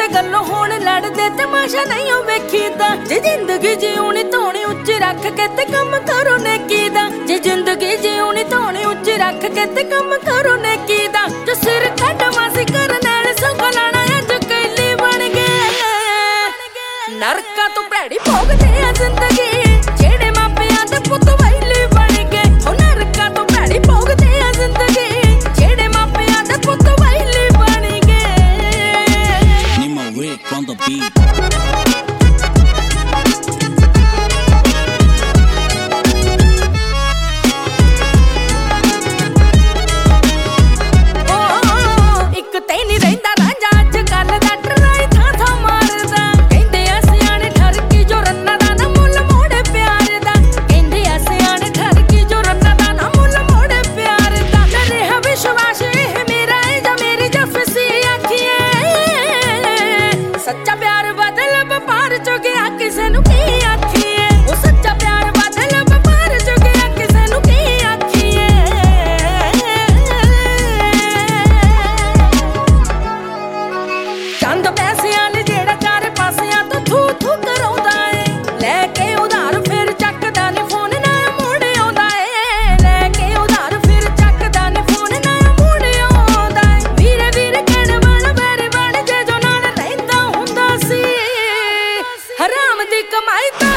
ਕਿਸੇ ਗੱਲੋਂ ਹੋਣ ਲੜਦੇ ਤਮਾਸ਼ਾ ਨਹੀਂ ਉਹ ਵੇਖੀਦਾ। ਜੇ ਜ਼ਿੰਦਗੀ ਜਿਉਣੀ ਧੋਣੀ ਉੱਚੀ ਰੱਖ ਕੇ ਤੇ ਕੰਮ ਕਰੋ ਨੇਕੀ ਦਾ। ਜੇ ਜ਼ਿੰਦਗੀ ਜਿਉਣੀ ਧੋਣੀ ਉੱਚੀ ਰੱਖ ਕੇ ਤੇ ਕੰਮ ਕਰੋ ਨੇਕੀ ਦਾ। ਜੋ ਸਿਰ ਕੱਢ ਮਾਸੀ ਕਰਨ ਵਾਲੇ ਸੁੱਖ ਲਾਣਾ ਅੱਜ ਕੈਲੀ ਬਣ ਗਏ। ਨਰਕਾਂ ਤੋਂ ਭੈੜੀ ਭੋਗਦੇ ਆ ਜ਼ਿੰਦਗੀ ਜਿਹੜੇ ਮਾਪਿਆਂ ਦੇ ਪੁੱਤ ਵੈਲੀ ਬਣ ਗਏ। ਉਹ ਨਰਕਾਂ ਤੋਂ ਭੈੜੀ ਭੋਗਦੇ ਆ ਜ਼ਿੰਦਗੀ ਜਿਹੜੇ ਮਾਪਿਆਂ ਦੇ ਪੁੱਤ ਵੈਲੀ ਬਣ ਗਏ। Nima Rick on the beat. ਸੱਚਾ ਪਿਆਰ ਬਦਲ ਵਪਾਰ ਚ ਗਿਆ ਕਿਸੇ ਨੂੰ ਕੀ ਆਖੀਏ। ਉਹ ਸੱਚਾ ਪਿਆਰ ਬਦਲ ਵਪਾਰ ਚ ਗਿਆ ਕਿਸੇ ਨੂੰ ਕੀ ਆਖੀਏ। ਚੰਦ ਪੈਸਿਆਂ ਲਈ ਜਿਹੜਾ ਚਾਰੇ ਪਾਸਿਆਂ ਤੋਂ ਥੂ ਥੂ ਕਰਾਉਂਦਾ ਏ। ਲੈ ਕੇ ਉਧਾਰ ਫਿਰ ਚੱਕਦਾ ਨੀ ਫੋਨ ਨਾ ਮੁੜ ਆਉਂਦਾ ਏ। ਲੈ ਕੇ ਉਧਾਰ ਫਿਰ ਚੱਕਦਾ ਨੀ ਫੋਨ ਨਾ ਮੁੜ ਆਉਂਦਾ ਏ। ਵੀਰੇ ਵੀਰੇ ਕਹਿਣ ਵਾਲਾ ਵੈਰੀ ਬਣ ਜੇ ਜੋ ਨਾਲ ਰਹਿੰਦਾ ਹੁੰਦਾ ਸੀ। ਹਰਾਮ ਦੀ ਕਮਾਈ